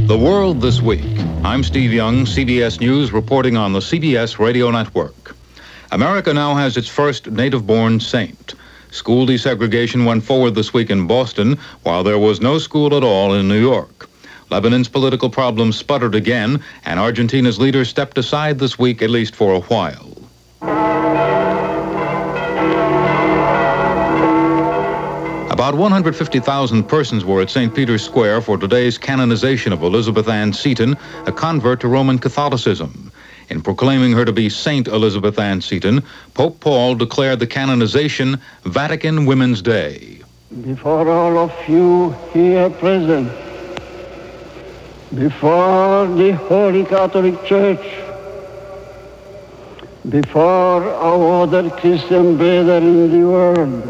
The World This Week. I'm Steve Young, CBS News, reporting on the CBS Radio Network. America now has its first native-born saint. School desegregation went forward this week in Boston, while there was no school at all in New York. Lebanon's political problems sputtered again, and Argentina's leaders stepped aside this week, at least for a while. About 150,000 persons were at St. Peter's Square for today's canonization of Elizabeth Ann Seton, a convert to Roman Catholicism. In proclaiming her to be Saint Elizabeth Ann Seton, Pope Paul declared the canonization Vatican Women's Day. Before all of you here present, before the Holy Catholic Church, before our other Christian brethren in the world,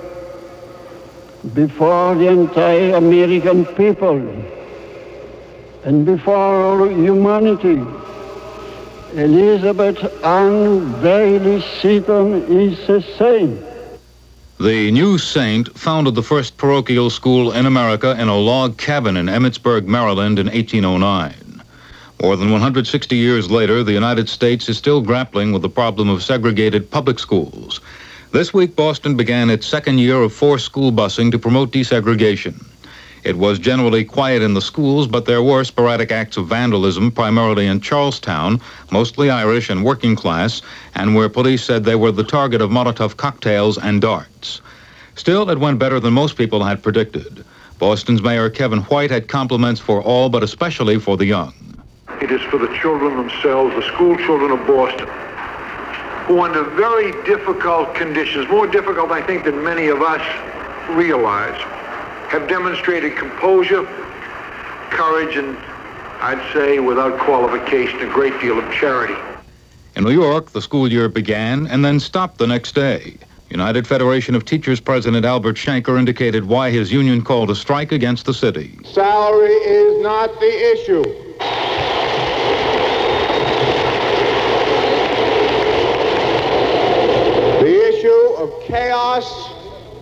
before the entire American people, and before all humanity, Elizabeth Ann Bailey Seton is a saint. The new saint founded the first parochial school in America in a log cabin in Emmitsburg, Maryland in 1809. More than 160 years later, the United States is still grappling with the problem of segregated public schools. This week, Boston began its second year of forced school busing to promote desegregation. It was generally quiet in the schools, but there were sporadic acts of vandalism, primarily in Charlestown, mostly Irish and working class, and where police said they were the target of Molotov cocktails and darts. Still, it went better than most people had predicted. Boston's Mayor Kevin White had compliments for all, but especially for the young. It is for the children themselves, the school children of Boston, who under very difficult conditions, more difficult, I think, than many of us realize, have demonstrated composure, courage, and I'd say, without qualification, a great deal of charity. In New York, the school year began and then stopped the next day. United Federation of Teachers President Albert Shanker indicated why his union called a strike against the city. Salary is not the issue. Of chaos,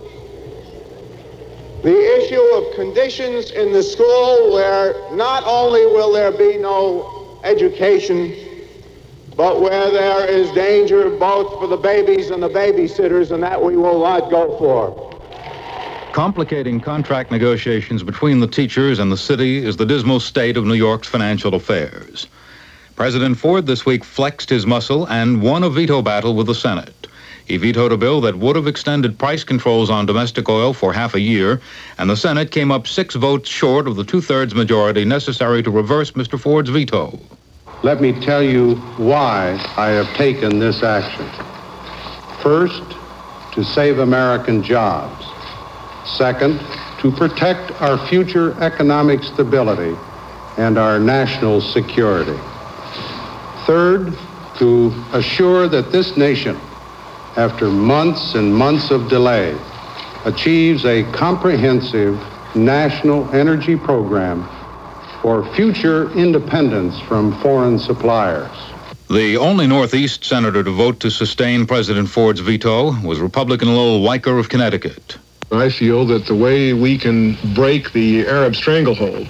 the issue of conditions in the school where not only will there be no education, but where there is danger both for the babies and the babysitters, and that we will not go for. Complicating contract negotiations between the teachers and the city is the dismal state of New York's financial affairs. President Ford this week flexed his muscle and won a veto battle with the Senate. He vetoed a bill that would have extended price controls on domestic oil for half a year, and the Senate came up 6 votes short of the 2/3 majority necessary to reverse Mr. Ford's veto. Let me tell you why I have taken this action. First, to save American jobs. Second, to protect our future economic stability and our national security. Third, to assure that this nation, after months and months of delay, achieves a comprehensive national energy program for future independence from foreign suppliers. The only Northeast senator to vote to sustain President Ford's veto was Republican Lowell Weicker of Connecticut. I feel that the way we can break the Arab stranglehold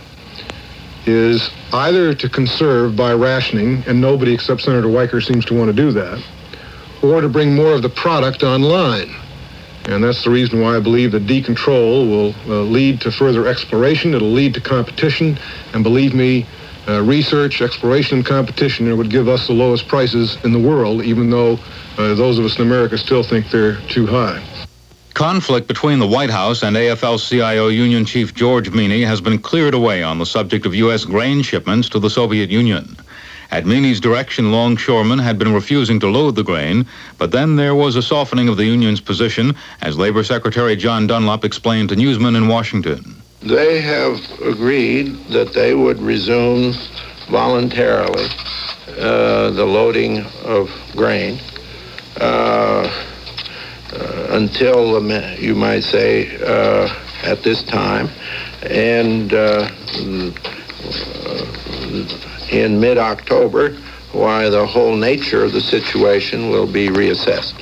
is either to conserve by rationing, and nobody except Senator Weicker seems to want to do that, or to bring more of the product online. And that's the reason why I believe that decontrol will lead to further exploration. It'll lead to competition. And believe me, research, exploration, and competition would give us the lowest prices in the world, even though those of us in America still think they're too high. Conflict between the White House and AFL-CIO Union Chief George Meany has been cleared away on the subject of U.S. grain shipments to the Soviet Union. At Meany's direction, longshoremen had been refusing to load the grain, but then there was a softening of the union's position, as Labor Secretary John Dunlop explained to newsmen in Washington. They have agreed that they would resume voluntarily the loading of grain until, you might say, at this time, and in mid-October, why the whole nature of the situation will be reassessed.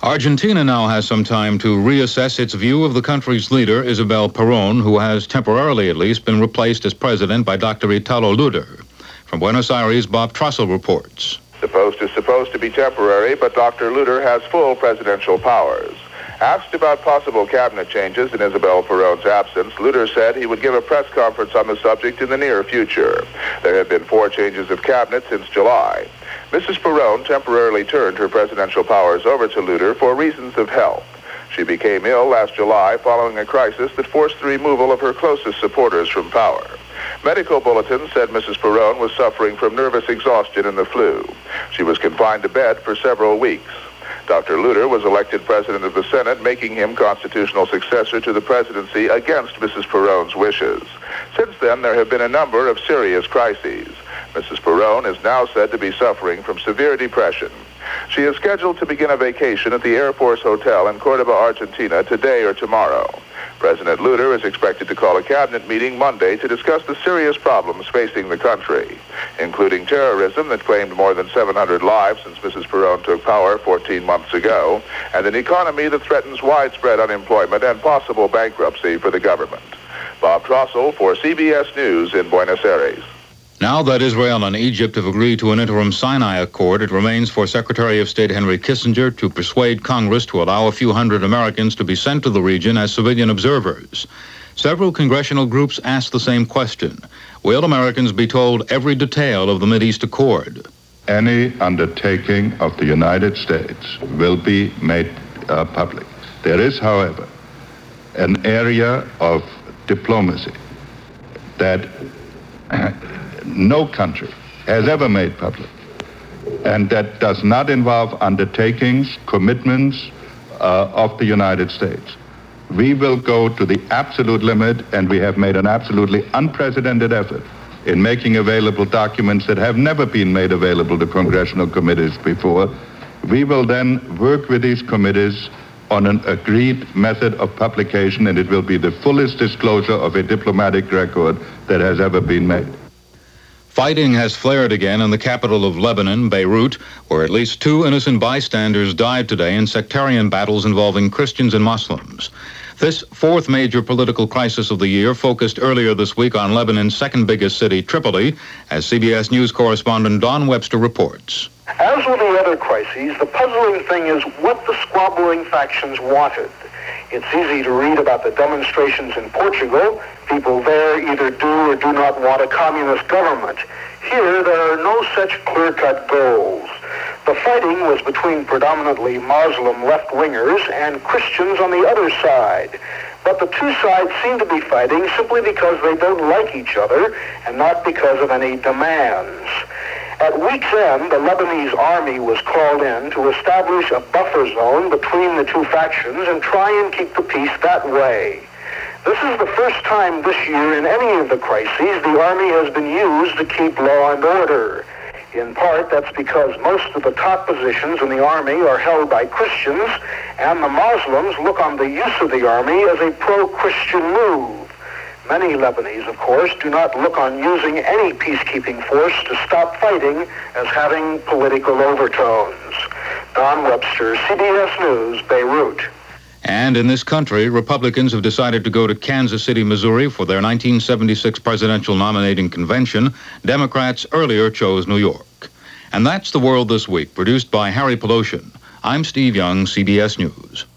Argentina now has some time to reassess its view of the country's leader, Isabel Perón, who has temporarily at least been replaced as president by Dr. Italo Luder. From Buenos Aires, Bob Trussell reports. The post is supposed to be temporary, but Dr. Luder has full presidential powers. Asked about possible cabinet changes in Isabel Perón's absence, Luder said he would give a press conference on the subject in the near future. There have been 4 changes of cabinet since July. Mrs. Perón temporarily turned her presidential powers over to Luder for reasons of health. She became ill last July following a crisis that forced the removal of her closest supporters from power. Medical bulletins said Mrs. Perón was suffering from nervous exhaustion and the flu. She was confined to bed for several weeks. Dr. Luder was elected president of the Senate, making him constitutional successor to the presidency against Mrs. Perón's wishes. Since then, there have been a number of serious crises. Mrs. Perón is now said to be suffering from severe depression. She is scheduled to begin a vacation at the Air Force Hotel in Cordoba, Argentina, today or tomorrow. President Luder is expected to call a cabinet meeting Monday to discuss the serious problems facing the country, including terrorism that claimed more than 700 lives since Mrs. Perón took power 14 months ago, and an economy that threatens widespread unemployment and possible bankruptcy for the government. Bob Trussell for CBS News in Buenos Aires. Now that Israel and Egypt have agreed to an interim Sinai Accord, it remains for Secretary of State Henry Kissinger to persuade Congress to allow a few hundred Americans to be sent to the region as civilian observers. Several congressional groups asked the same question. Will Americans be told every detail of the Mideast Accord? Any undertaking of the United States will be made public. There is, however, an area of diplomacy that no country has ever made public, and that does not involve undertakings, commitments of the United States. We will go to the absolute limit, and we have made an absolutely unprecedented effort in making available documents that have never been made available to congressional committees before. We will then work with these committees on an agreed method of publication, and it will be the fullest disclosure of a diplomatic record that has ever been made. Fighting has flared again in the capital of Lebanon, Beirut, where at least 2 innocent bystanders died today in sectarian battles involving Christians and Muslims. This 4th major political crisis of the year focused earlier this week on Lebanon's second biggest city, Tripoli, as CBS News correspondent Don Webster reports. As with the other crises, the puzzling thing is what the squabbling factions wanted. It's easy to read about the demonstrations in Portugal. People there either do or do not want a communist government. Here, there are no such clear-cut goals. The fighting was between predominantly Muslim left-wingers and Christians on the other side. But the two sides seem to be fighting simply because they don't like each other and not because of any demands. At week's end, the Lebanese army was called in to establish a buffer zone between the two factions and try and keep the peace that way. This is the first time this year in any of the crises the army has been used to keep law and order. In part, that's because most of the top positions in the army are held by Christians, and the Muslims look on the use of the army as a pro-Christian move. Many Lebanese, of course, do not look on using any peacekeeping force to stop fighting as having political overtones. Don Webster, CBS News, Beirut. And in this country, Republicans have decided to go to Kansas City, Missouri for their 1976 presidential nominating convention. Democrats earlier chose New York. And that's The World This Week, produced by Harry Poloshin. I'm Steve Young, CBS News.